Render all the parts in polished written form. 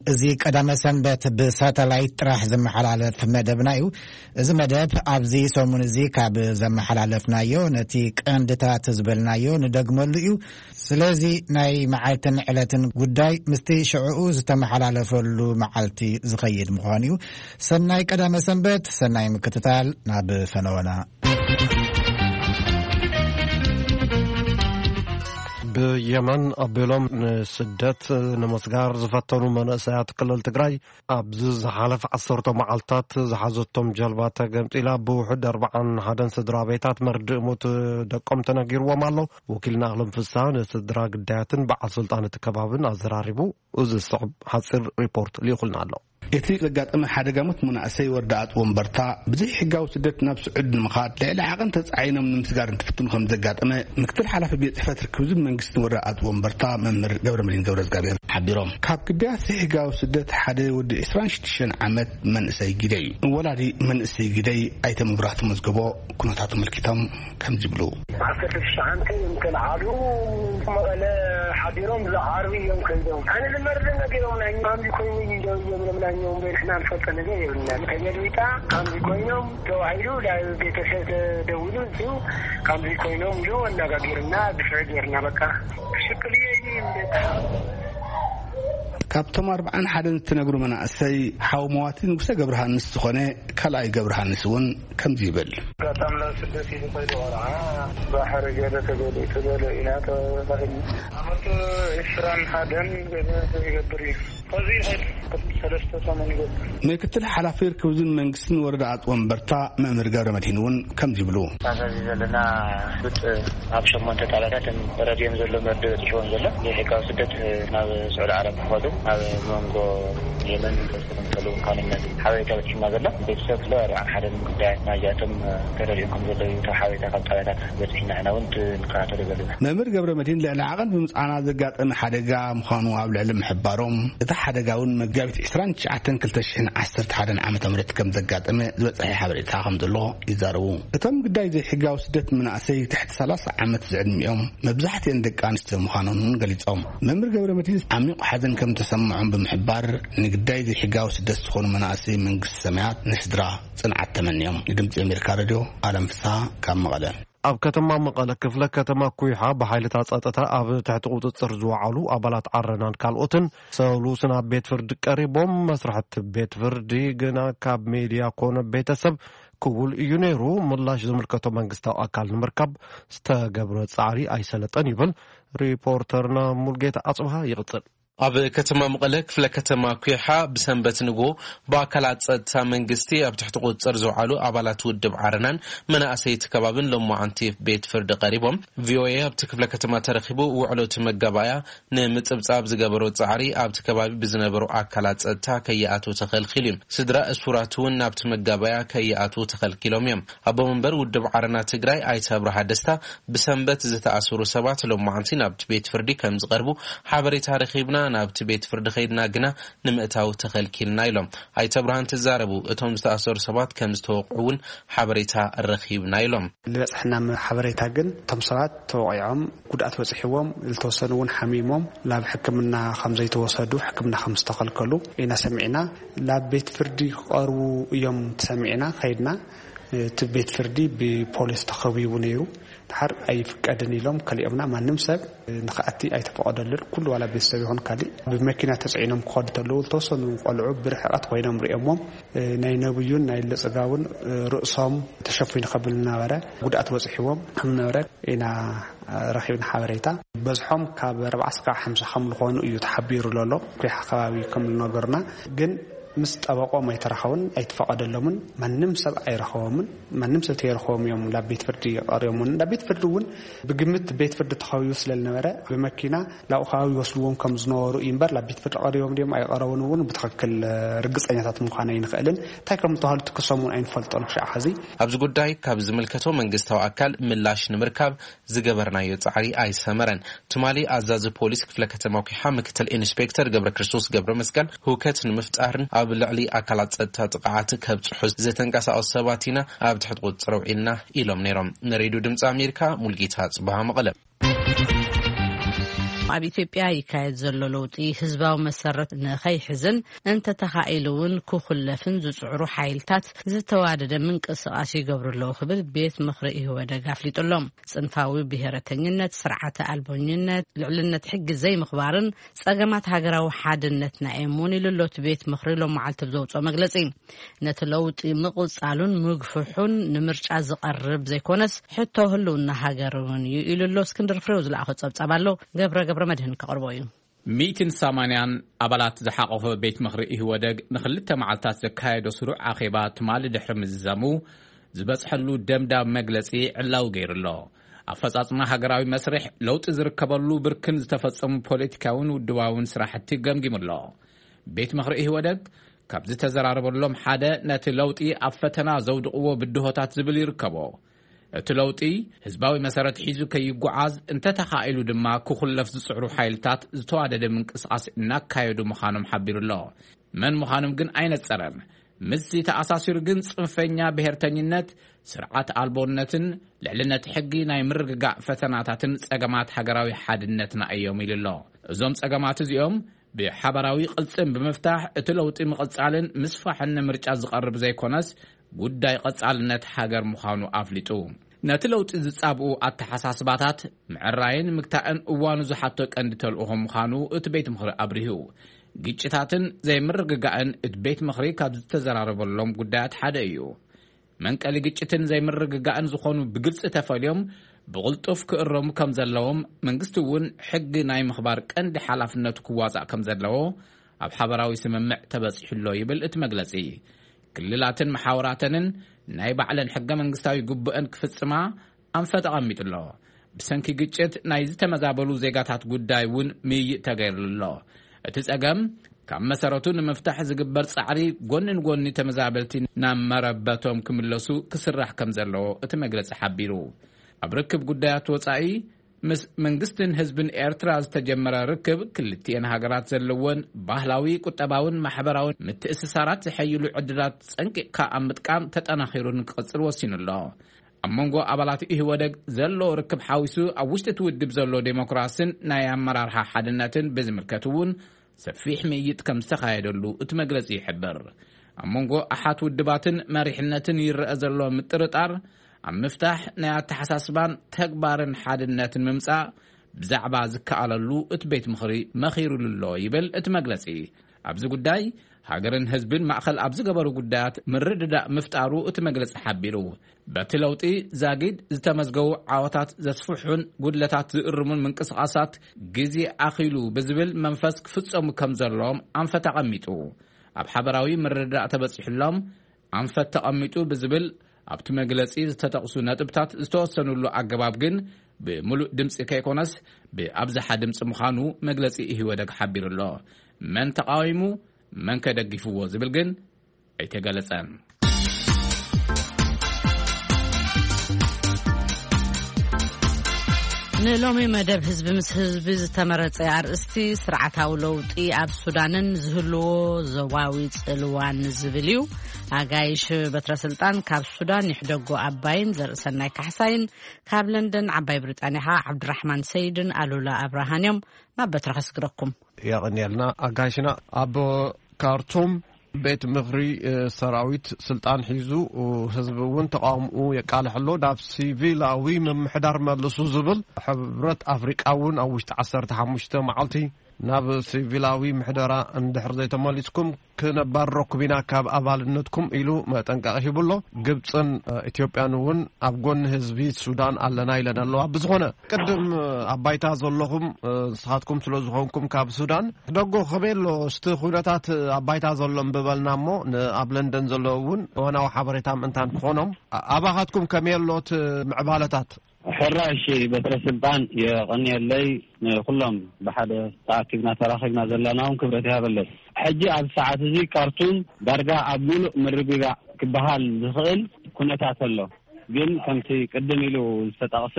إذا قدام سنبت بساتلايت راح زم حلالة في مدبنايو إذا مدب أبزي سومن زي كاب زم حلالة فنايو نتيك أندتا تزبلنايو ندقمليو سلازي ناي معالتن علتن قداي مستي شعوز تم حلالة فلو معالتي زخيد مخانيو سناي قدام سنبت سناي مكتتال ناب فنونا بيمن أبلهم سدت نمسجار زفتون من ساعات كل تجري أبزز حلف عصرتهم معلطات زحزتهم جلبات جمت إلى بوحد 4 حدن سدرا بيتات مرد موت دقم تناجر ومالو وكلنا أغلب في الساعة سدرا قداتن بعد سلطان التكبابن أزراريبو وز الصعب حصر ريبورت اللي قلنا له إتي لقات أما حدا قامت مناسي وردات ومبرتا بزي حقاو سدت نفس عد المخاط لا عقن تسعينا من مسجار تفتون خم زقات أما مكتل حالة في بيت فترة كوزب من قست وردات ومبرتا من قبر ملين قورز قابير حبيرهم كاب كبيا حقاو سدت حدا ود إسرانش تشن عمت من إسي جدي ولا دي من إسي جدي أيتم برات مزقبو كنا تعطم الكتاب كم جبلو عفت الشعان يمكن عارو مغلا حبيرهم زعاري يمكن دوم أنا المرة نجيهم عن ما بيكون يجوا يوم بيحنا نفكر نجيبنا كجلويتا كان بيكونهم توعيروا لا بيتسد دولون سو كان بيكونهم جو نجاجرنا بفعلنا بكا شكل يجي كابتن 40 حدن تنقروا منا أسي حومواتين وسا قبرها النس تخونه كلا أي قبرها النسون كم جيبل كابتن لا سدتي لقيد ورعا بحر جادة تقول إنات فهم أمت إسران حدن قبري فزي ثلاثة ثمانية ميكتل حلافير كوزن منقسن وردات ومبرتا مأمر قبر مدينون كم جيبلو هذا لنا بت أبشر منطقة تعلقات رديم زلوا مرد تشون زلا يحكوا سدت ناب سعود العرب خذوا هذا مونغو يمن كلهم كانوا حاولت أبتشي ما زلا بيتسف لا عن حدا من قدام ناجاتهم كرجيكم زلا تحاولت أقل طلعات بتحنا أنا وأنت نقاط زلا مأمر قبر مدين لأن عقل بمسألة زقات أن حدا قا مخانوا قبل علم حبارهم إذا حدا قاون مجابت إسران عتن كل تشحن 10 حدا عام تمرت كم زقات أما زبط أي حبرتها الحمد لله يزاروا تم قداي زي حجاو سدت من أسي تحت 3 عامات زعل يوم مبزحت عندك أنست مخانون قلت مأمر قبر مدين عميق حدا كم تسمعهم بمحبار نقداي زي حجاو سدت سخون من أسي من السماعات نسدرا صنعت 8 يوم يدمت أمريكا راديو عالم فسا كم مغلا أب كتما مقالة كفلة كتما كويحة بحيلة تاسطتها أب تحت قوتر زوعلو أبلات عرنان كالوتن سولوسنا بيت فرد قريبهم مسرحة بيت فردي جنا كاب ميديا كون بيتسب كول يونيرو ملاش زملكتو منغستاو أكال نمركب استقبرت صعري أي سلطان يبل ريبورترنا ملقيت أصبها يغطل أب كتما مقلق فلا كتما كيحة بسنبت نجو باكلات صدتا منجستي أب تحت قوت صرزو علو أبالات ودب عرنان من أسيت كبابن لما عنتي بيت فرد قريبهم فيويا بتكفلا كتما ترخبو وعلو تمجبايا نمت أبصاب زجبرو تعري أب تكبابي بزنبرو أكلات صدتا كياتو تخل خليم سدرا أسفراتون ناب تمجبايا كياتو تخل كيلوميم أبو منبر ودب عرنا تجري أي تبر حدثتا بسنبت زتا أسورو سبات لما عنتي نابت بيت فردي كم زغربو حبري تاريخيبنا نابت بيت فرد خيدنا جنا نمأتاو تخلكيلنا يلوم أي تبرهن تزاربو اتهم استأثر سبات كم استوقعون حبريتها الرخيب نايلوم لبس حنا حبريتها جن تمصرات توعيهم قدأت وصحيهم التوصلون حميمهم لا بحكمنا 5 يتوصلوا حكمنا 5 تخلكلوا إنا سمعنا لا بيت فردي قارو يوم سمعنا خيدنا تبيت فردي ببوليس تخوي ونيرو تحر أي فكادني لهم كلي أبناء ما نمسك نخاتي أي تفقد كل ولا بيستويهن كلي بمكينة تسعينهم قاد تلو توصل قلعوا برحقات وينهم رئمهم ناينبيون نايل صقاون رؤسهم تشوفين قبلنا ورا قدأت وصحيهم هم ورا إنا رخيبنا حواريتا بزحهم كاب 4 ساعة 5 خمل خون يتحبيروا لولو في حقاوي كم نقرنا جن مستبقوا ما يترخون أي تفقد لهم من نمسب أي رخومن من نمسب تيرخوم يوم لا بيت فردي قريمون لا بيت فردون بقمة بيت فرد تخاويوس للنورة بمكينة لا أخاوي وصلوهم كم زنور ينبر لا بيت فرد قريم اليوم أي قرونون بتخكل رجس أينات مخانين خالن تاكرم طهال تكسمون أين فلتون شيء حزي أبز قداي كابز ملكته من جستو أكل ملاش نمركب زجبرنا يتعري أي سمرن تمالي أعزاز بوليس كفلكة موقعها مكتل إنسبكتر جبر كريستوس جبر مسكن هو كتن مفتقرن بالعلي أكلات تقعات كبت حز زتنقص السباتينا أبتحت قد تروعنا إلهم نيرم نريدو دمت أمريكا ملقيتها بها مغلب ኣብ ኢትዮጵያ ይካየድ ዘሎ ለውጢ ህዝባዊ መሰረት ንኸይሕዝን እንተተኻኢሉውን ክኹለፍን ዝጽዕሩ ሓይልታት ዝተዋደደ ምንቅስቓስ ይገብርሎ ክብል ቤት ምኽሪ ኢህወደግ ኣፍሊጡሎም ጽንፋዊ ብሄረተኝነት ስርዓተ ኣልቦኝነት ልዕልነት ሕጊ ዘይምኽባርን ጸገማት ሃገራዊ ሓድነትና እሙን ኢሉሎት ቤት ምኽሪ ሎም መዓልቲ ዘውፅኦ መግለጺ ነቲ ለውጢ ምቕጻሉን ምግፍሑን ንምርጫ ዝቐርብ ዘይኮነስ ሕቶ ህልውና ሃገርን ኢሉሎ እስክንድር ፍሬው ዝለኣኸ ጸብጻብ ኣሎ ገብረ መድህን ከቕርቦ እዩ 180 ኣባላት ዝሓቆፈ ቤት ምኽሪ ኢህወደግ ንኽልተ መዓልታት ዘካየዶ ስሩዕ ኣኼባ ትማሊ ድሕሪ ምዝዛሙ ዝበጽሐሉ ደምዳም መግለጺ ዕላው ገይሩሎ ኣፈጻጽማ ሃገራዊ መስርሕ ለውጢ ዝርከበሉ ብርክን ዝተፈጸሙ ፖለቲካውን ውድባውን ስራሕቲ ገምጊሙሎ ቤት ምኽሪ ኢህወደግ ካብ ዝተዘራረበሎም ሓደ ነቲ ለውጢ ኣብ ፈተና ዘውድቕዎ ብድሆታት ዝብል ይርከቦ እቲ ለውጢ ህዝባዊ መሰረት ሒዙ ከይጓዓዝ እንተተኻኢሉ ድማ ክኹለፍ ዝጽዕሩ ሓይልታት ዝተዋደደ ምንቅስቓስ እናካየዱ ምዃኖም ሓቢሩሎ መን ምዃኖም ግን ኣይነጸረን ምስ ተኣሳሲሩ ግን ጽንፈኛ ብሄርተኝነት ስርዓት ኣልቦነትን ልዕልነት ሕጊ ናይ ምርግጋዕ ፈተናታትን ጸገማት ሃገራዊ ሓድነትና እዮም ኢሉሎ እዞም ጸገማት እዚኦም ብሓበራዊ ቅልጽም ብምፍታሕ እቲ ለውጢ ምቕጻልን ምስፋሕን ምርጫ ዝቐርብ ዘይኮነስ ጉዳይ ቀጻልነት ሃገር ምዃኑ ኣፍሊጡ ነቲ ለውጢ ዝጻብኡ ኣተሓሳስባታት ምዕራይን ምግታእን እዋኑ ዝሓቶ ቀንዲ ተልእኾ ምዃኑ እቲ ቤት ምኽሪ ኣብሪሁ ግጭታትን ዘይምርግጋእን እቲ ቤት ምኽሪ ካብ ዝተዘራረበሎም ጉዳያት ሓደ እዩ መንቀሊ ግጭትን ዘይምርግጋእን ዝኾኑ ብግልጽ ተፈልዮም ብቕልጡፍ ክእረሙ ከም ዘለዎም መንግስቲ እውን ሕጊ ናይ ምኽባር ቀንዲ ሓላፍነቱ ክዋጻእ ከም ዘለዎ ኣብ ሓበራዊ ስምምዕ ተበጺሕሎ ይብል እቲ መግለጺ ክልላትን መሓወራተንን ናይ ባዕለን ሕገ መንግስታዊ ጉብአን ክፍጽማ ኣንፈት ተቐሚጡሎ ብሰንኪ ግጭት ናይ ዝተመዛበሉ ዜጋታት ጉዳይ እውን ምይእ ተገይሩሎ እቲ ጸገም ካብ መሰረቱ ንምፍታሕ ዝግበር ጻዕሪ ጎንን ጎኒ ተመዛበልቲ ናብ መረበቶም ክምለሱ ክስራሕ ከም ዘለዎ እቲ መግለጺ ሓቢሩ ኣብ ርክብ ጉዳያት ወጻኢ ምስ መንግስትን ህዝብን ኤርትራ ዝተጀመረ ርክብ ክልቲአን ሃገራት ዘለወን ባህላዊ ቁጠባውን ማሕበራውን ምትእስሳራት ዝሐይሉ ዕድላት ጸንቂቕካ ኣብ ምጥቃም ተጠናኺሩን ክቕጽል ወሲኑሎ ኣብ መንጎ ኣባላት ኢህወደግ ዘሎ ርክብ ሓዊሱ ኣብ ውሽጢ ትውድብ ዘሎ ዴሞክራሲን ናይ ኣመራርሓ ሓድነትን ብዝምልከት እውን ሰፊሕ ምይይጥ ከም ዝተኻየደሉ እቲ መግለጺ ይሕብር ኣብ መንጎ ኣሓት ውድባትን መሪሕነትን ይርአ ዘሎ ምጥርጣር ኣብ ምፍታሕ ናይ ኣተሓሳስባን ተግባርን ሓድነትን ምምጻእ ብዛዕባ ዝከኣለሉ እቲ ቤት ምኽሪ መኺሩሉሎ ይብል እቲ መግለጺ ኣብዚ ጉዳይ ሃገርን ህዝብን ማእኸል ኣብ ዝገበሩ ጉዳያት ምርድዳእ ምፍጣሩ እቲ መግለጺ ሓቢሩ በቲ ለውጢ ዛጊድ ዝተመዝገቡ ዓወታት ዘስፍሑን ጉድለታት ዝእርሙን ምንቅስቓሳት ግዜ ኣኺሉ ብዝብል መንፈስ ክፍጸሙ ከም ዘለዎም ኣንፈት ተቐሚጡ ኣብ ሓበራዊ ምርድዳእ ተበጺሕሎም ኣንፈት ተቐሚጡ ብዝብል ኣብቲ መግለጺ ዝተጠቕሱ ነጥብታት ዝተወሰኑሉ ኣገባብ ግን ብምሉእ ድምፂ ከይኮነስ ብኣብዝሓ ድምፂ ምዃኑ መግለጺ ኢህወደግ ሓቢሩሎ መን ተቃዊሙ መን ከደጊፍዎ ዝብል ግን ኣይተገለጸን ንሎሚ መደብ ህዝቢ ምስ ህዝቢ ዝተመረጸ ኣርእስቲ ስርዓታዊ ለውጢ ኣብ ሱዳንን ዝህልዎ ዞባዊ ጽልዋን ዝብል እዩ ኣጋይሽ በትረ ስልጣን ካብ ሱዳን ይሕደጎ ኣባይን ዘርእሰናይ ካሕሳይን ካብ ለንደን ዓባይ ብሪጣንያ ዓብድራሕማን ሰይድን ኣሉላ አብርሃንዮም ናብ በትረ ከስግረኩም ያቕኒልና ኣጋይሽና ኣብ ካርቱም ቤት ምኽሪ ሰራዊት ስልጣን ሒዙ ህዝቢ እውን ተቃውምኡ የቃልሕሎ ናብ ሲቪላዊ ምምሕዳር መልሱ ዝብል ሕብረት ኣፍሪቃ እውን ኣብ ውሽጢ 15 መዓልቲ ናብ ሲቪላዊ ምሕደራ እንድሕር ዘይተመሊስኩም ክነባረኩም ኢና ካብ ኣባልነትኩም ኢሉ መጠንቀቂ ሂብሎ ግብፅን ኢትዮጵያን እውን ኣብ ጎኒ ህዝቢ ሱዳን ኣለና ኢለን ኣለዋ ብዝኾነ ቅድም ኣባይታ ዘለኹም ንስኻትኩም ስለ ዝኾንኩም ካብ ሱዳን ደጎ ከበሎ እስቲ ኩነታት ኣባይታ ዘሎም ብበልና እሞ ኣብ ለንደን ዘለዎ እውን እዋናዊ ሓበሬታ ምእንታን ክኾኖም ኣባኻትኩም ከመየሎት ምዕባለታት ሕራሽ በትረ ስልጣን የቀኒየለይ ኩሎም በሓደ ተኣኪብና ተራኺብና ዘለናውን ክብረት ይሃበለይ ሕጂ ኣብ ሰዓት እዚ ካርቱም ዳርጋ ኣብ ሙሉእ ምርግጋእ ክበሃል ዝኽእል ኩነታት ኣሎ ግን ከምቲ ቅድም ኢሉ ዝተጠቕሰ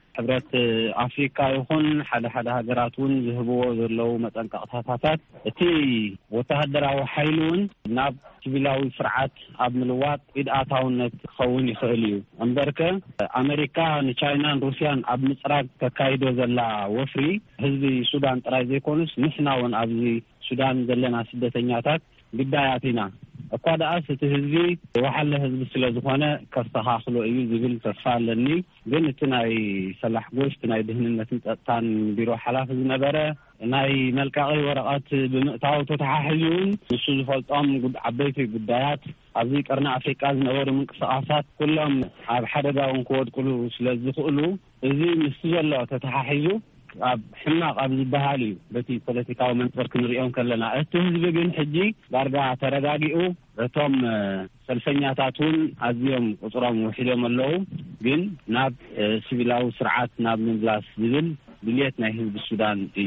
ሕብረት ኣፍሪካ ይኹን ሓደ ሃገራት እውን ዝህብዎ ዘለው መጠንቀቅታታት እቲ ወተሃደራዊ ሓይሊ እውን ናብ ሲቪላዊ ስርዓት ኣብ ምልዋጥ ኢድኣታውነት ክኸውን ይኽእል እዩ እምበርከ ኣሜሪካ ንቻይናን ሩስያን ኣብ ምፅራግ ተካይዶ ዘላ ወፍሪ ህዝቢ ሱዳን ጥራይ ዘይኮኑስ ንሕና እውን ኣብዚ ሱዳን ዘለና ስደተኛታት ግዳያት ኢና እኳ ደኣስ እቲ ህዝቢ ወሓለ ህዝቢ ስለ ዝኾነ ከስተኻኽሎ እዩ ዝብል ተስፋ ኣለኒ ግን እቲ ናይ ሰላሕ ጎሽቲ ናይ ድህንነትን ፀጥታን ቢሮ ሓላፊ ዝነበረ ናይ መልቃቂ ወረቐት ብምእታው ተተሓሒዙን ንሱ ዝፈልጦም ዓበይቲ ጉዳያት ኣብዚ ቀርኒ ኣፍሪቃ ዝነበሩ ምንቅስቃሳት ኩሎም ኣብ ሓደጋውን ክወድቁሉ ስለ ዝኽእሉ እዚ ምስ ዘሎ ተተሓሒዙ ኣብ ሕማቕ ኣብ ዝበሃል እዩ በቲ ፖለቲካዊ መንፅር ክንሪኦም ከለና እቲ ህዝቢ ግን ሕጂ ዳርጋ ተረጋጊኡ እቶም ሰልፈኛታት እውን ኣዝዮም ቁፅሮም ውሒዶም ኣለዉ ግን ናብ ሲቪላዊ ስርዓት ናብ ምምላስ ዝብል ድልየት ናይ ህዝቢ ሱዳን እዩ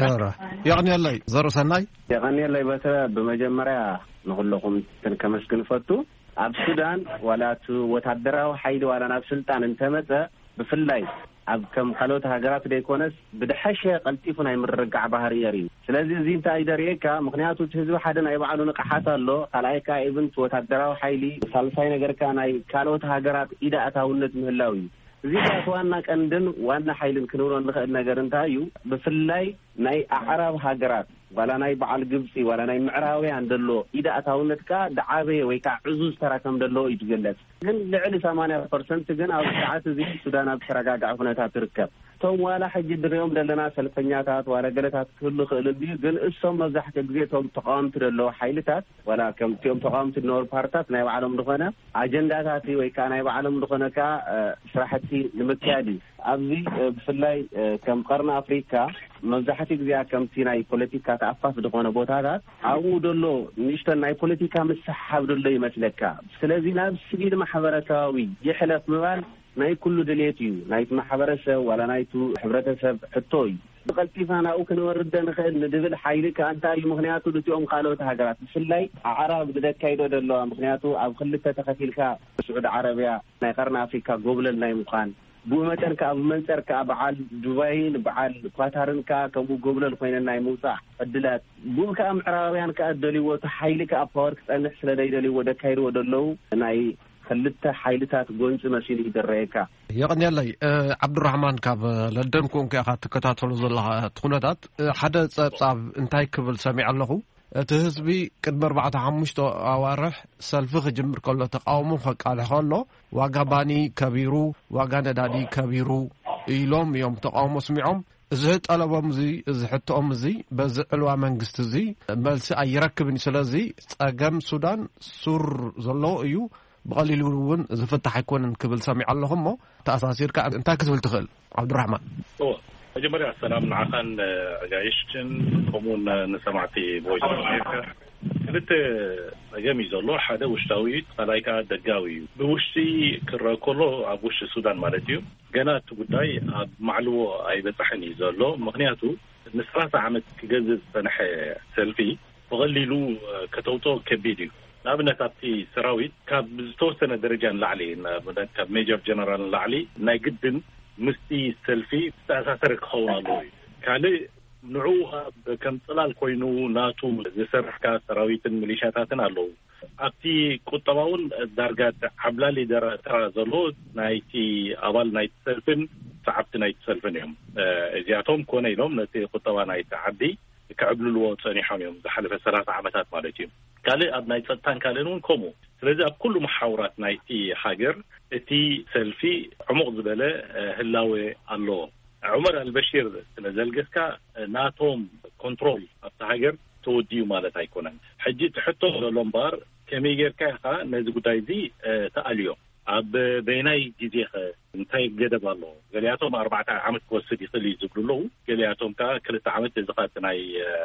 የቕኒየለይ ዘርእሰናይ የቕኒየለይ በተረ በመጀመርያ ንኹለኹም ከመስግን ፈቱ ኣብ ሱዳን ዋላቱ ወታደራዊ ሓይሊ ዋላ ናብ ስልጣን እንተመፀ ብፍላይ ኣብ ከም ካልኦት ሃገራት ደይኮነስ ብድሓሸ ቀልጢፉ ናይ ምርግጋዕ ባህሪ የርኢ ስለዚ እዚ እንታይ ደርየካ ምክንያቱ ህዝቢ ሓደ ናይ ባዕሉ ንቕሓት ኣሎ ካልኣይካ ኢቭን ወታደራዊ ሓይሊ ሳልሳይ ነገርካ ናይ ካልኦት ሃገራት ኢዳእታውነት ምህላው እዩ እዚ ዋና ቀንድን ዋና ሓይልን ክንብሎ ንኽእል ነገር እንታይ እዩ ብፍላይ ናይ ኣዕራብ ሃገራት ዋላ ናይ በዓል ግብፂ ዋላ ናይ ምዕራብያን ደሎ ኢዳእታውነትካ ደዓበየ ወይ ከዓ ዕዙዝ ተራከም ደሎ እዩ ዝገለጽ ግን ልዕሊ 80% ግን ኣብ ሰዓት እዚ ሱዳን ኣብ ተረጋጋዕ ኩነታት ትርከብ ቶም ዋላ ሕጂ ድሪኦም ዘለና ሰልፈኛታት ዋላ ገለታት ክህሉ ክእል እዩ ግን እሶም መብዛሕትኡ ግዜ ቶም ተቃወምቲ ደሎ ሓይልታት ዋላ ከምቲኦም ተቃወምቲ ዝነበሩ ፓርቲታት ናይ ባዕሎም ዝኾነ ኣጀንዳታት ወይ ከዓ ናይ ባዕሎም ዝኾነካ ስራሕቲ ንምክያድ ኣብዚ ብፍላይ ከም ቀርኒ ኣፍሪካ መብዛሕትኡ ግዜ ከምቲ ናይ ፖለቲካ ተኣፋፍ ዝኾነ ቦታታት ኣብኡ ደሎ ንሽተን ናይ ፖለቲካ ምሰሓብ ደሎ ይመስለካ ስለዚ ናብ ሲቪል ማሕበረሰባዊ ይሕለፍ ምባል ናይ ኩሉ ድሌት እዩ ናይቲ ማሕበረሰብ ዋላ ናይቱ ሕብረተሰብ ሕቶ እዩ ቀልጢፋ ናብኡ ክንወርድ ንኽእል ንድብል ሓይሊ ከዓ እንታይ እዩ ምክንያቱ ድትኦም ካልኦት ሃገራት ብፍላይ ኣዕራብ ዝደካይዶ ደለዋ ምክንያቱ ኣብ ክልተ ተኸፊልካ ስዑድ ዓረብያ ናይ ቀርኒ ኣፍሪካ ጎብለል ናይ ምዃን ብመጠን ከዓ ብመንፀር ከዓ በዓል ዱባይን በዓል ኳታርን ከዓ ከምኡ ጎብለል ኮይነን ናይ ምውፃእ ዕድላት ብኡ ከዓ ምዕራባውያን ከዓ ደልይዎ ሓይሊ ከዓ ፓወር ክፀንሕ ስለ ደልይዎ ደካይድዎ ደለው ናይ ክልተ ሓይልታት ጎንፂ መሲሉ ይደረየካ የቕኒየለይ ዓብዱራሕማን ካብ ለንደን ኮንካ ኢኻ ትከታተሉ ዘለኻ ኩነታት ሓደ ፀብጻብ እንታይ ክብል ሰሚዕ ኣለኹ እቲ ህዝቢ ቅድሚ 4-5 ኣዋርሕ ሰልፊ ክጅምር ከሎ ተቃውሞ ከቃልሕ ከሎ ዋጋ ባኒ ከቢሩ ዋጋ ነዳዲ ከቢሩ ኢሎም እዮም ተቃውሞ ስሚዖም እዚ ጠለቦም እዚ እዚ ሕቶኦም እዚ በዚ ዕልዋ መንግስቲ እዚ መልሲ ኣይረክብን ስለዚ ፀገም ሱዳን ሱር ዘሎ እዩ بقليل ون زفتح يكون كبل سامع اللهم تأثير كأن أنت كتبت تخل عبد الرحمن. جمهورية السلام عشان عايشتن كمون نسمعتي بويس أمريكا قلت جميع زلوا حدا وشتاوي عليك دجاوي بوشتي كركولو أبوش السودان مالتيو جنات قداي معلومة أي بتحني زلوا مغنياتو نسرات عمت جزء سنح سلفي بقليلو كتوتو كبيريو نابنت أبتي سراويت كابزتوسنا درجان لعلي نابنت كاب ميجر جنرال لعلي ناقدن مستي سلفي تأثيرك خوالوي كالي نوعها كم طلال كوينو ناتو زسرح كسراويت الميليشياتاتنا لو أبتي كتباون درجات حبلالي ترى زلو نايتي أول نايت سلفن صعبت نايت سلفنهم زياتهم كوني لهم نتي كتبا نايت عدي كعبلو الوقت صنيحهم يوم زحلف 3 عامات مالتهم كالي أبناي ستان كالينون كومو سلذي أب كل محاورات نايتي حاجر تي سلفي عمق زبالة هلاوي الله عمر البشير نزلجسكا ناتوم كنترول التحاجر توديو مالت هيكونن حجي تحطه للمبار كميجر كاخا نزقو تايزي تأليو أب بيناي جزيخ انتاي جدب الله قلياتهم 4 عامت كوسدي خلي يزقلو له قلياتهم كا كل عامت زقات ناي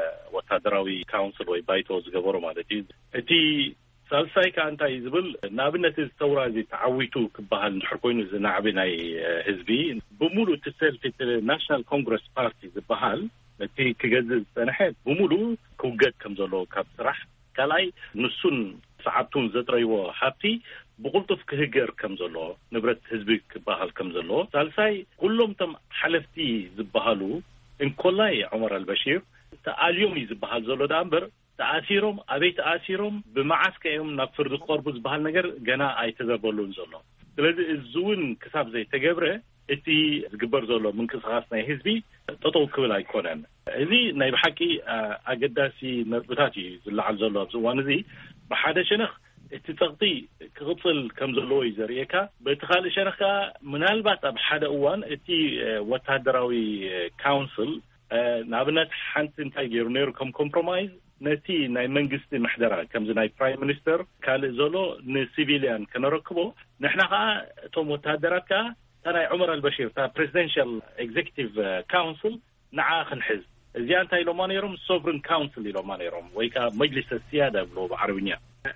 وتدراوي كونسل وي بايتو زغبرو مالتي تي سالساي كانتا يزبل نابنت الثوره زي تعويتو كبهال نحركوينو زناعبناي حزبي بمولو تسال في الناشونال كونغرس بارتي زبهال تي كجزء سنحت بمولو كوجت كم زلو كاب صراح كلاي نسون صعبتون زتريو حبتي بقولتف كهجر كم زلوا نبرة حزبك بحال كم زلوا ثالثاي كلهم تم حلفتي زبحالو إن كلاي عمر البشير تأليوم يزبحال زلوا دامبر تأثيرهم أبيت تأثيرهم بمعسكر يوم نفرد قربز بحال نجر جنا أي تزبلون زلوا لذا الزون كسب زي تجبره إتي جبر زلوا من كسراسنا حزبي تطول كل أيقونن هذه نايب حكي أجداسي نبتاتي زلعل زلوا بزوان ذي بحدا شنخ اتتغطي كغطل كم زلوي زريكا بتخالي شنخا من البات بحدا اوان اتي وتهدراوي كونسل نابنات حانت انتاي جيرونيرو كم كومبرومايز نتي ناي منجستي محدرا كم زي ناي برايم منستر كالي زولو نسيفيليان كنركبو نحنا توم وتهدرات كا تناي عمر البشير تا بريزيدنشال اكزيكتيف كونسل نعا خنحز زيان تاي لو مانيروم سوفرن كونسل لو مانيروم ويكا مجلس السيادة بلو بعربينيا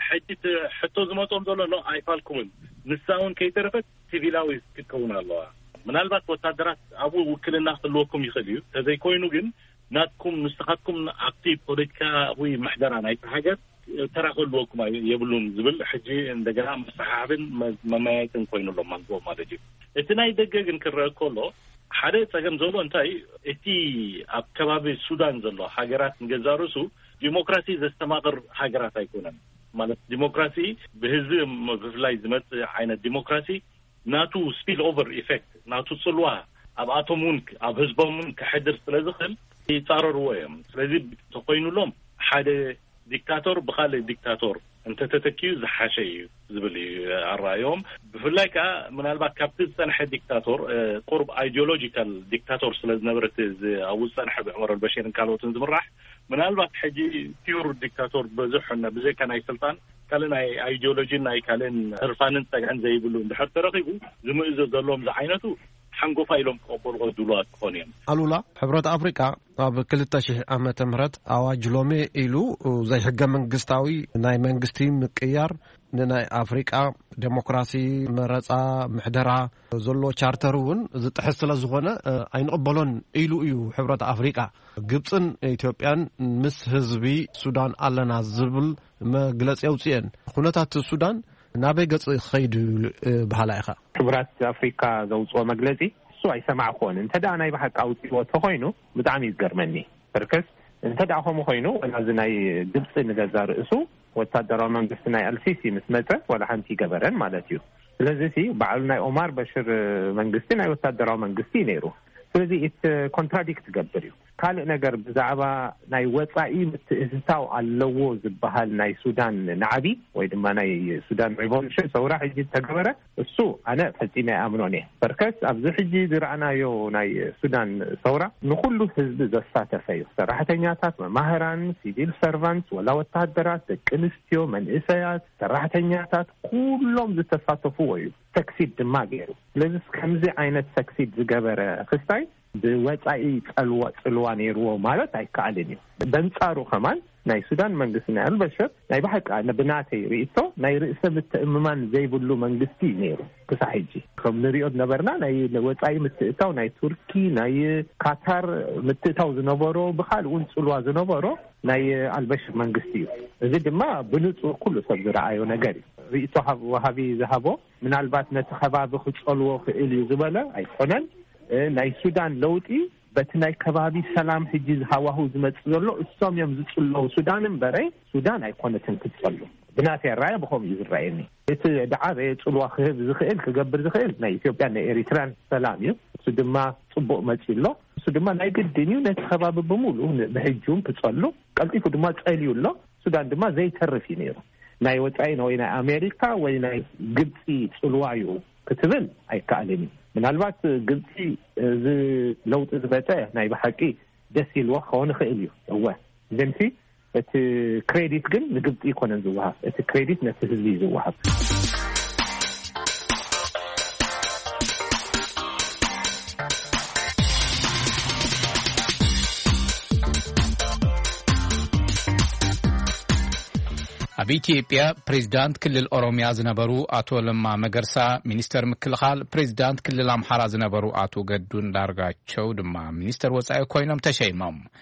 حتى زماتهم دولة لا أيفالكم نساون كي ترفت سيفيلاوي تكون الله من البات وتدرس أبو وكل الناس اللوكم يخليو هذا يكونوا جن ناتكم مستقاتكم أكتيف بوليتكا وي محدران أي حاجة ترى اللوكم يبلون زبل حجي عندنا مستحابين ما يكونوا لهم منظور ما تجي اتناي دقيقة كرر كله حدا تجمع زلوا انتاي اتي أبكباب السودان زلوا حجرات نجزارسو ديمقراطي استمر حجرات يكونن مالت ديمقراطي بهذه مفلاي زمت عين الديمقراطي ناتو سبيل اوفر ايفكت ناتو صلوا اب اتومون اب حزبهم كحدر سلازخل يصارروا ويم ስለዚህ ተቆይኑሎም ሓደ ዲክታቶር بخال ዲክታቶር انت تتكيو زحاشي زبلي الرايوم بفلاي كا منالبا كابتن صنح ديكتاتور قرب ايديولوجيكال ديكتاتور سلازنبرت او صنح عمر البشير كانوا تنزمرح منالبا حجي تيور ديكتاتور بزحنا بزي كان اي سلطان كلنا ايديولوجي ناي كلن عرفانن تاعن زي بلو اندحر ترقيبو زمئز زلوم زعينتو حنقو فايلوم قبول دولات كونيم ألولا حبرات أفريقيا أب كلتاش عامة مرات أواج لومي إلو زي حقا منقستاوي ناي منقستي مكيار ناي أفريقيا ديمقراسي مرات محدرة زلو چارترون زي تحصل زغونا أين قبلون إلو إيو حبرات أفريقيا قبطن إثيوبيان مس هزبي سودان ألنا زبل ما قلت يوتين خونتات السودان نابي قص خيد بحلايخا حبرات أفريقيا زوجوا مجلسي سو يسمع خون انت دعنا يبحث أوتي وتخوينه بدعمي يزقرمني بركز انت دعهم خوينه أنا زناي دبس نجزار اسو وتدرى من قصناي السيسي مسمته ولا حنتي جبران مالتيو لذي بعلنا عمر بشر من قصنا وتدرى من قصي نيرو ስለዚህ ኮንትራዲክት ገብሪው ካለ ነገር ብዛዕባ ናይ ወጻኢ ምትእዝታው ኣለዎ ዝበሃል ናይ ሱዳን ናዕቢ ወይ ድማ ናይ ሱዳን ሪቮሉሽን ሰውራ ሕጂ ተገበረ እሱ ኣነ ፈጺመ ኣምኖኔ በርከስ ኣብዚ ሕጂ ዝረኣናዮ ናይ ሱዳን ሰውራ ንኹሉ ህዝቢ ዘሳተፈ እዩ ሰራሕተኛታት መማህራን ሲቪል ሰርቫንት ወላ ወታደራት ደቂ ኣንስትዮ መንእሰያት ሰራሕተኛታት ኩሎም ዝተሳተፉ እዩ ተክሲድ ድማ ገይሩ ስለዚህ ከምዚ ዓይነት ተክሲድ ዝገበረ ክስታይ ብወጻኢ ጽልዋ ነይርዎ ማለት ኣይከኣልን እዩ በንጻሩ ከማን ናይ ሱዳን መንግስቲ ናይ አልበሽር ናይ ባሕቃ ነብናተይ ርእቶ ናይ ርእሰ ምትእምማን ዘይብሉ መንግስቲ ነይሩ ክሳብ ሕጂ ከም ንሪኦ ነበርና ናይ ወጻኢ ምትእታው ናይ ቱርኪ ናይ ካታር ምትእታው ዝነበሮ ብኻልእ እውን ጽልዋ ዝነበሮ ናይ አልበሽር መንግስቲ እዩ እዚ ድማ ብንጹር ኩሉ ሰብ ዝረኣዮ ነገር እዩ ርእቶ ወሃቢ ዝሃቦ ምናልባት ነቲ ከባቢ ክጸልዎ ክእል እዩ ዝበለ ኣይኮነን ናይ ሱዳን ለውጢ በቲ ናይ ከባቢ ሰላም ሕጂ ዝሃዋሁ ዝመጽእ ዘሎ እሶም እዮም ዝጽልው ሱዳንን በረይ ሱዳን ኣይኮነትን ክትጸሉ ብናተይ ራእየ ብኸም እዩ ዝረአየኒ እቲ ዳዓበ ጽልዋ ክህብ ዝኽእል ክገብር ዝኽእል ናይ ኢትዮጵያ ናይ ኤሪትራን ሰላም እዩ እሱ ድማ ጽቡቕ መጺእ ኣሎ እሱ ድማ ናይ ግድን እዩ ነቲ ከባቢ ብምሉእ ብሕጂውን ክጸሉ ቀልጢፉ ድማ ጸልዩ ኣሎ ሱዳን ድማ ዘይተርፍ እዩ ነይሩ ናይ ወጻኢ ወይ ናይ ኣሜሪካ ወይ ናይ ግብፂ ጽልዋ እዩ ክትብል ኣይከኣልን ምናልባት ግብፂ እዚ ለውጥ ዝበጠ ናይ ባሕቂ ደስ ይልዎ ክኸውን ይኽእል እዩ እወ ግን እቲ ክሬዲት ግን ንግብፂ ይኮነን ዝወሃብ እቲ ክሬዲት ነቲ ህዝቢ ዝወሃብ ኣብ ኢትዮጵያ ፕሬዝዳንት ክልል ኦሮሚያ ዝነበሩ አቶ ለማ መገርሳ ሚኒስተር ምክልኻል ፕሬዝዳንት ክልል አምሓራ ዝነበሩ አቶ ገዱ እንዳርጋቸው ድማ ሚኒስተር ወጻኢ ኮይኖም ተሸይሞም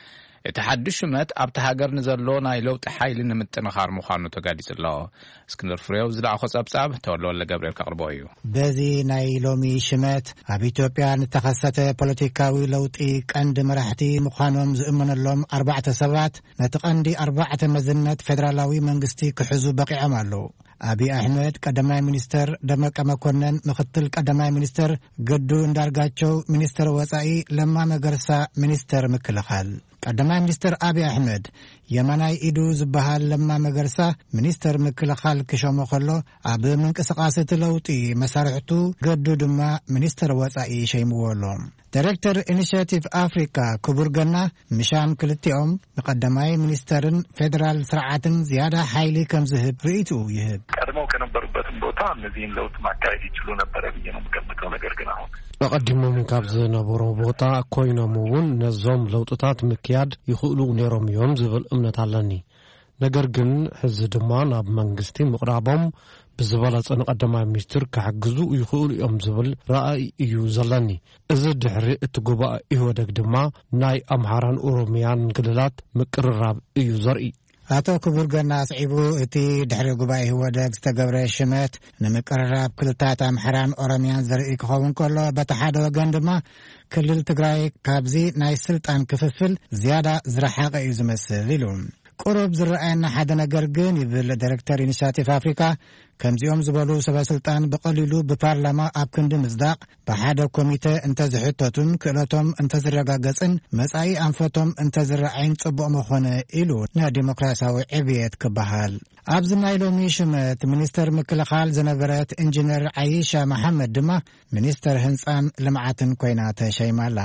እቲ ሓድሽ ሹመት ኣብቲ ሃገር ንዘሎ ናይ ለውጢ ሓይሊ ንምጥንኻር ምዃኑ ተጋዲጹ ኣሎ። እስክንድር ፍሬው ዝለኣኾ ጸብጻብ ተወልደ ገብርኤል ከቕርቦ እዩ። በዚ ናይ ሎሚ ሽመት ኣብ ኢትዮጵያ ንተኸሰተ ፖለቲካዊ ለውጢ ቀንዲ መራሕቲ ምዃኖም ዝእመነሎም 4 ሰባት ነቲ ቀንዲ 4 መዝነት ፌደራላዊ መንግስቲ ክሕዙ በቂዖም ኣለዉ። አብይ አህመድ ቀዳማይ ሚኒስተር፣ ደመቀ መኮነን ምክትል ቀዳማይ ሚኒስተር፣ ገዱ እንዳርጋቸው ሚኒስተር ወጻኢ፣ ለማ መገርሳ ሚኒስተር ምክልኻል። ቀዳማይ ሚኒስተር አብይ አህመድ የማናይ ኢዱ ዝበሃል ለማ መገርሳ ሚኒስተር ምክልኻል ክሾሞ ከሎ ኣብ ምንቅስቃስ ለውጢ መሳርሕቱ ገዱ ድማ ሚኒስተር ወጻኢ ሸይምዎሎ። ዳይሬክተር ኢኒሺያቲቭ አፍሪካ ክቡር ገና ምሻም ክልቲኦም ንቀዳማይ ሚኒስተርን ፌደራል ስርዓትን ዝያዳ ኃይሊ ከም ዝህብ ርእይቱ ይህብ። ቀድሞው ከነበሩበትም ቦታ እነዚህን ለውጥ ማካሄድ ይችሉ ነበር ብዬ ነው የምገምተው። ነገር ግን አሁን ቀድሞም ካብ ዝነበሩ ቦታ ኮይኖም እውን ነዞም ለውጥታት ምክያድ ይኽእሉ ነይሮም እዮም ዝብል እምነት ኣለኒ። ነገር ግን ሕዚ ድማ ናብ መንግስቲ ምቕራቦም ብዝበለጸ ቀዳማይ ሚኒስትር ክሕግዙ ይኽእሉ እዮም ዝብል ራእይ እዩ ዘለኒ። እዚ ድሕሪ እቲ ጉባኤ ኢህወደግ ድማ ናይ ኣምሓራን ኦሮሚያን ክልላት ምቅርራብ እዩ ዘርኢ። አቶ ክቡር ገና ስዒቡ እቲ ድሕሪ ጉባኤ ኢህወደግ ዝተገብረ ሽመት ንምቅርራብ ክልታት ኣምሓራን ኦሮሚያን ዘርኢ ክኸውን ከሎ በቲ ሓደ ወገን ድማ ክልል ትግራይ ካብዚ ናይ ስልጣን ክፍፍል ዝያዳ ዝረሓቐ እዩ ዝመስል ኢሉ ቁሩብ ዝረአየና ሓደ ነገር ግን ይብል ዳይሬክተር ኢኒሺያቲቭ አፍሪካ ከምዚኦም ዝበሉ ሰበስልጣን በቀሊሉ በፓርላማ ኣብ ክንዲ ምዝዳቅ በሓደ ኮሚቴ እንተዝሕተቱን ክእለቶም እንተዝረጋገጽን መጻኢ አንፈቶም እንተዝረአይን ጽቡቕ መኾነ ኢሉ ንዲሞክራሲያዊ ዕብየት ክበሃል። ኣብዚ ናይ ሎሚ ሽመት ሚኒስተር ምክልኻል ዝነበረት ኢንጂነር ዓይሻ መሐመድ ድማ ሚኒስተር ህንፃን ልምዓትን ኮይና ተሸይማላ።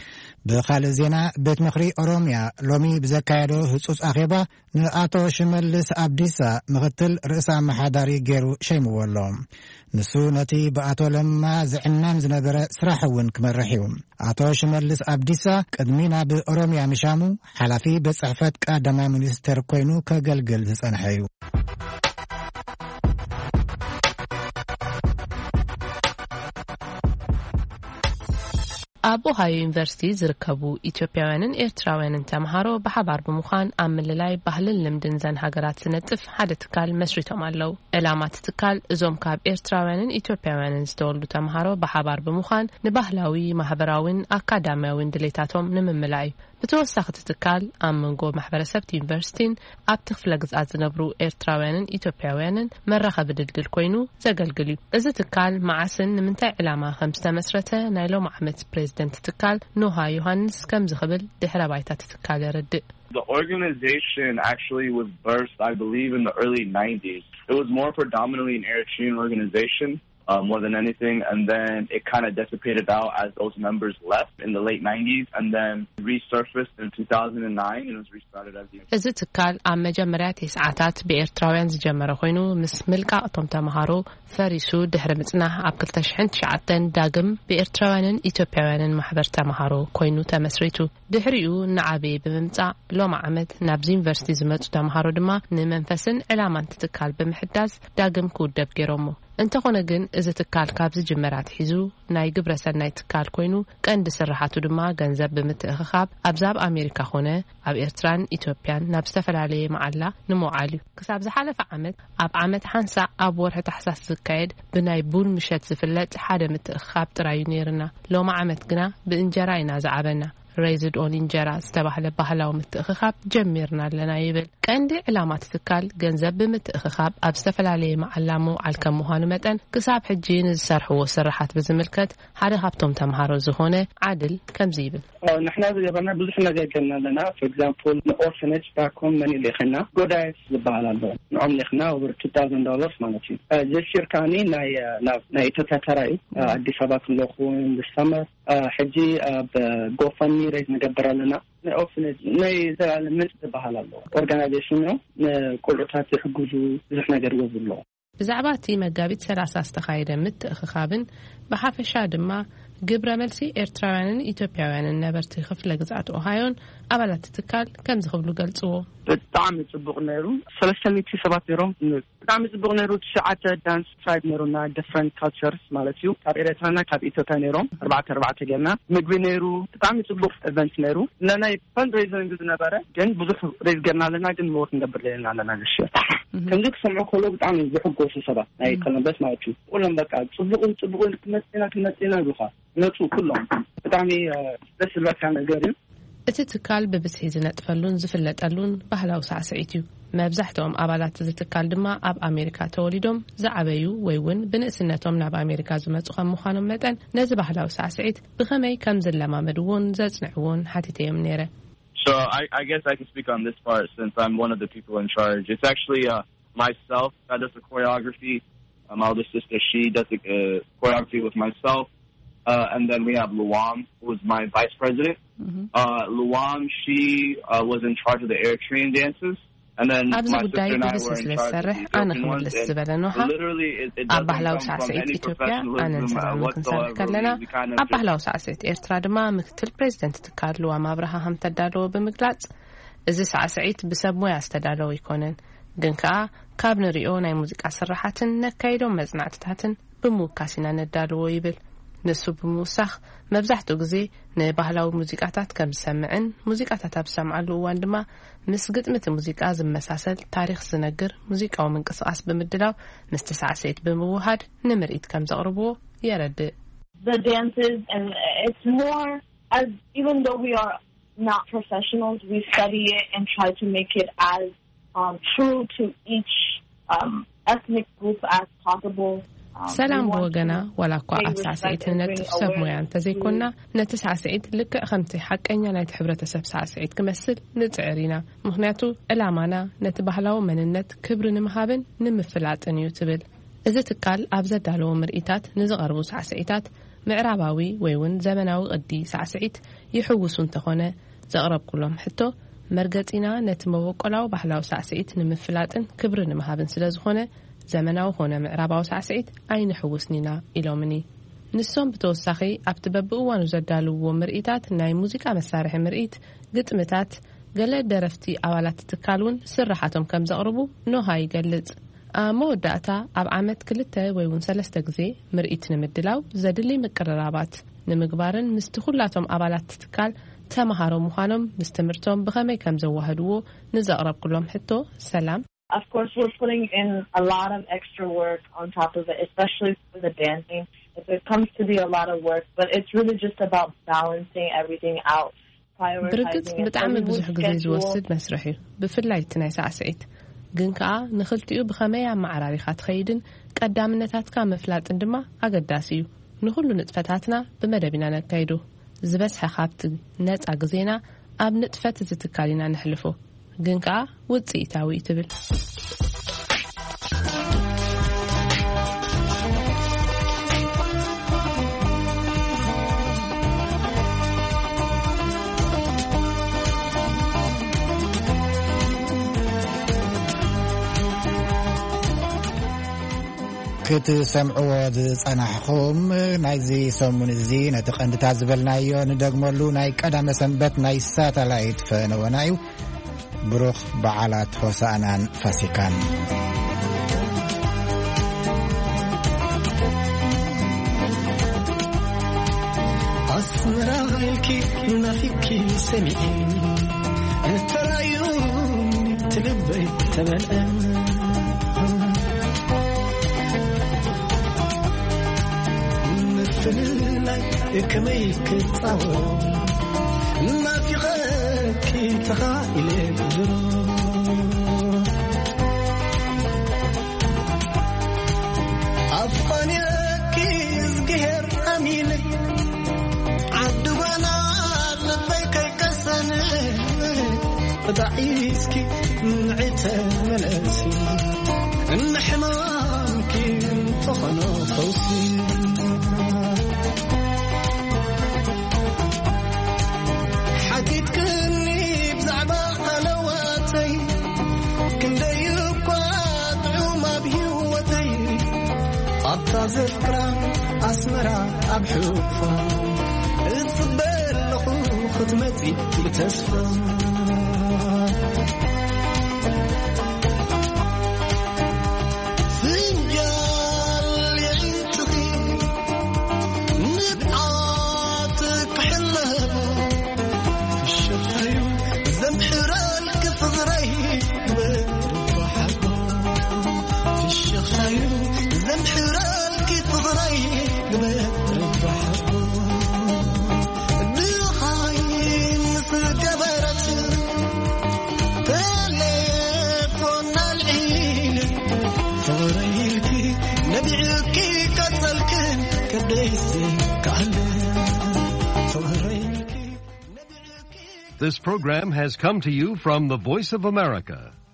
ብኻልእ ዜና ቤት ምኽሪ ኦሮሚያ ሎሚ ብዘካየዶ ህጹጽ ኣኼባ ንኣቶ ሽመልስ ኣብዲሳ ምክትል ርእሰ ኣመሓዳሪ ገይሩ ሸይምዎሎ። ንሱ ነቲ ብኣቶ ለማ ዝዕነን ዝነበረ ስራሕ እውን ክመርሕ እዩ። ኣቶ ሽመልስ ኣብዲሳ ቅድሚ ናብ ኦሮሚያ ምሻሙ ሓላፊ በጽሕፈት ቀዳማይ ሚኒስተር ኮይኑ ከገልግል ዝጸንሐ እዩ። ኣብ ኦሃዮ ዩኒቨርሲቲ ዝርከቡ ኢትዮጵያውያንን ኤርትራውያንን ተማሃሮ ብሓባር ብምዃን ኣብ ምልላይ ባህልን ልምድን ዘን ሃገራት ዝነጥፍ ሓደ ትካል መስሪቶም ኣለው። ዕላማት ትካል እዞም ካብ ኤርትራውያንን ኢትዮጵያውያንን ዝተወልዱ ተማሃሮ ብሓባር ብምዃን ንባህላዊ ማህበራውን አካዳሚያውን ድሌታቶም ንምምላእ ብተወሳኺ ትካል ኣብ መንጎ ማሕበረሰብ ዩኒቨርሲቲን ኣብ ክፍለ ግዛት ዝነብሩ ኤርትራውያንን ኢትዮጵያውያንን መራኸቢ ድልድል ኮይኑ ዘገልግል እዩ። እዚ ትካል መዓስን ንምንታይ ዕላማ ከም ዝተመስረተ ናይ ሎሚ ዓመት ፕሬዚደንት ትካል ኖሃ ዮሃንስ ከም ዝኽብል ድሕረ ባይታ ትካል የረድእ። The organization actually was birthed, I believe, in the early 90s. It was more predominantly an Eritrean organization. More than anything, and then it kind of dissipated out as those members left in the late 90s, and then resurfaced in 2009 and was restarted as the... እዚ ትካል ኣብ መጀመርያ ተስዓታት ብኤርትራውያን ዝጀመረ ኮይኑ ምስ ምልቃቅቶም ተማሃሮ ፈሪሱ ድሕሪ ምጽናሕ ኣብ 2009 ዳግም ብኤርትራውያንን ኢትዮጵያውያንን ማሕበር ተማሃሮ ኮይኑ ተመስሪቱ ድሕሪኡ ንዓበይ ብምምጻእ ሎሚ ዓመት ናብዚ ዩኒቨርሲቲ ዝመጹ ተማሃሮ ድማ ንመንፈስን ዕላማን ትካል ብምሕዳዝ ዳግም ክውደብ ገይሮሞ። እንተኾነ ግን እዚ ትካል ካብዚ ጅመራት ሒዙ ናይ ግብረሰናይ ትካል ኮይኑ ቀንዲ ስራሓቱ ድማ ገንዘብ ብምትእኽኻብ ኣብዛብ ኣሜሪካ ኾነ ኣብ ኤርትራን ኢትዮጵያን ናብ ዝተፈላለየ መዓላ ንምውዓል እዩ። ክሳብ ዝሓለፈ ዓመት ኣብ ዓመት ሓንሳ ኣብ ወርሒ ታሕሳስ ዝካየድ ብናይ ቡን ምሸት ዝፍለጥ ሓደ ምትእኽኻብ ጥራዩ ነይርና። ሎሚ ዓመት ግና ብእንጀራ ኢና ዝዓበና። raised on እንጀራ ዝተባህለ ባህላዊ ምትእኽኻብ ጀሚርና ኣለና ይብል። ቀንዲ ዕላማት ትካል ገንዘብ ብምትእኽኻብ ኣብ ዝተፈላለየ መዓላ ምውዓል ከም ምዃኑ መጠን ክሳብ ሕጂ ንዝሰርሕዎ ስራሓት ብዝምልከት ሓደ ካብቶም ተምሃሮ ዝኾነ ዓድል ከምዚ ይብል። ንሕና ዝገበርና ብዙሕ ነገር ገና ኣለና። for example ንኦርፈነጅ ባኮም መን ኢለኽና ጎዳይስ ዝበሃል ኣሎ ንኦም ኢለኽና over $2,000 ማለት እዩ። ዘሽርካኒ ናይ ተታተራይ አዲስ አበባ ክለኹን ዝሰመር ሕጂ በጎፈኒ ሬዝ ነገበር ኣለና። ኦርፈነጅ ናይ ዘላለም ዝበሃል ኣሎ ኦርጋናይዜሽን ነው ቆልዑታት ዝሕግዙ ብዙሕ ነገር ይወብሉ። ብዛዕባ እቲ መጋቢት 30 ዝተኻየደ ምትእኽኻብን ብሓፈሻ ድማ ግብረ መልሲ ኤርትራውያንን ኢትዮጵያውያንን ነበርቲ ክፍለ ግዛት ኦሃዮን አባላት ትካል ከም ዝኽብሉ ገልጽዎ በጣም ጽቡቅ ነሩ 307 ነሮም በጣም ጽቡቅ ነሩ ተሻዓተ ዳንስ ትራይብ ነሩና ዲፍረንት ካልቸርስ ማለት እዩ ካብ ኤርትራና ካብ ኢትዮጵያ ነሮም 4 ገና ምግቢ ነሩ በጣም ጽቡቅ ኢቨንት ነሩ ለናይ ፈንድሬዚንግ ዝነበረ ግን ብዙሕ ሬዝ ገናለና ግን ሞት እንደብርለና ለናልሽ ከምዚህ ሰምዑ ኮሎ በጣም ዝሕጎሱ ሰባት ናይ ኮሎምበስ ማለት እዩ ሁሉም በቃ ጽቡቅን ከመጽና ዱኻ ነቱ ኩሎም በጣም ደስ ዝብለካ ነገር እዩ እቲ ትካል በብስሒ ዝነጥፈሉን ዝፍለጠሉን ባህላዊ ሳዕስዒት እዩ መብዛሕትኦም አባላት እዚ ትካል ድማ ኣብ አሜሪካ ተወሊዶም ዝዓበዩ ወይ ውን ብንእስነቶም ናብ አሜሪካ ዝመጹ ከም ምዃኖም መጠን ነዚ ባህላዊ ሳዕስዒት ብኸመይ ከም ዝለማመድዎን ዘጽንዕዎን ሓቲተዮም ነይረ So I guess I can speak on this part since I'm one of the people in charge. It's actually myself that does the choreography. My older sister, she does the choreography with myself. And then we have Luam, who is my vice president. Luam, she was in charge of the Eritrean dances. And then my sister and I were in charge of the Ethiopian ones. And literally, it doesn't come from any professionalism whatsoever. We kind of ባህላው ሳዕስዒት ኤርትራ ድማ ምክትል ፕሬዝዳንት ትካል ሉዋም አብርሃም ተዳለወ ብምግላጽ እዚ ሳዕስዒት ብሰብ ሞያ ዝተዳለወ ይኮነን ግን ከዓ ካብ ንሪኦ ናይ ሙዚቃ ስራሓትን ነካይዶም መጽናዕትታትን ብምውካሲና ነዳለወ ይብል ንሱ ብምውሳኽ መብዛሕትኡ ግዜ ንባህላዊ ሙዚቃታት ከም ዝሰምዕን ሙዚቃታት ኣብ ሰምዓሉ እዋን ድማ ምስ ግጥምቲ ሙዚቃ ዝመሳሰል ታሪኽ ዝነግር ሙዚቃዊ ምንቅስቓስ ብምድላው ምስ ተሳዕስዒት ብምውሃድ ንምርኢት ከም ዘቕርብዎ የረድእ The dances and it's more as even though we are not professionals we study it and try to make it as true to each ethnic group as possible ሰላም ወገና ወላኳ አሳስዒት ነጥፍ ሰብ ሞያን ተዘይኮና ነተሳስዒት ልክዕ ከምቲ ሓቀኛ ናይ ሕብረተሰብ ሳስዒት ክመስል ንጽዕሪና ምክንያቱ ዕላማና ነቲ ባህላዊ መንነት ክብሪ ንምሃብን ንምፍላጥን እዩ ትብል እዚ ትካል ኣብ ዘዳለወ ምርኢታት ንዝቐርቡ ሳስዒታት ምዕራባዊ ወይ ውን ዘመናዊ ቅዲ ሳስዒት ይሕውሱ እንተኾነ ዘቕረብኩሎም ሕቶ መርገጺና ነቲ መወቆላዊ ባህላዊ ሳስዒት ንምፍላጥን ክብሪ ንምሃብን ስለዝኾነ ዘመናዊ ሆነ ምዕራባዊ ሳዕስዒት ኣይንሕውስኒና ኢሎምኒ ንሶም ብተወሳኺ ኣብቲ በብእዋኑ ዘዳልውዎ ምርኢታት ናይ ሙዚቃ መሳርሒ ምርኢት ግጥምታት ገለ ደረፍቲ ኣባላት ትካሉን ስራሓቶም ከም ዘቕርቡ ኖሃ ይገልጽ መወዳእታ ኣብ ዓመት 2 ወይ 3 ግዜ ምርኢት ንምድላው ዘድሊ ምቅርራባት ንምግባርን ምስቲ ሁላቶም ኣባላት ትካል ተማሃሮ ምዃኖም ምስ ትምህርቶም ብኸመይ ከም ዘዋህድዎ ንዘቕረብኩሎም ሕቶ ሰላም Of course, we're putting in a lot of extra work on top of it, especially for the dancing. It comes to be a lot of work, but it's really just about balancing everything out, prioritizing it. በጣም ብዙ ግዜ ዝወስድ መስርሕ እዩ ብፍላይ እቲ ናይ ሳዕስዒት ግን ከዓ ንኽልቲኡ ብኸመይ ኣማዕራሪኻ ትኸይድን ቀዳምነታትካ መፍላጥን ድማ ኣገዳሲ እዩ ንኹሉ ንጥፈታትና ብመደብ ኢና ነካይዱ ዝበዝሐ ካብቲ ነፃ ግዜና ኣብ ንጥፈት ዝትካሊና ንሕልፎ ግን ከዓ ውጽኢታዊ ትብል ክትሰምዕዎ ዝጸናሕኹም ናይዚ ሰሙን እዚ ነቲ ቀንድታት ዝበልናዮ ንደግመሉ ናይ ቀዳመ ሰንበት ናይ ሳተላይት ፈነወና እዩ ብሩኽ በዓላት ሆሳዕናን ፋሲካን أسمرالك نافك سمعين الترايون تلبي تملأ مثل لك ميك تصور ما في غيرك تخايل الجروح أفقنيك يزقهر عميلي عدوانا لبيك يكسني ضعيسكي نعتها ملاسي النحمامك انتخنا فوسي حكيت كني بزعبا قلواتي كندا يبقى طعوما بهوتي أبطى ذكرى أسمرا أبحوفا اتصبر ختمتي بتسفى فنجال ينتقي نبعاتك حلها في الشفايو زمحرالك فضري وضحكا في الشفايو زمحرالك فضري وضحكا This program has come to you from the Voice of America,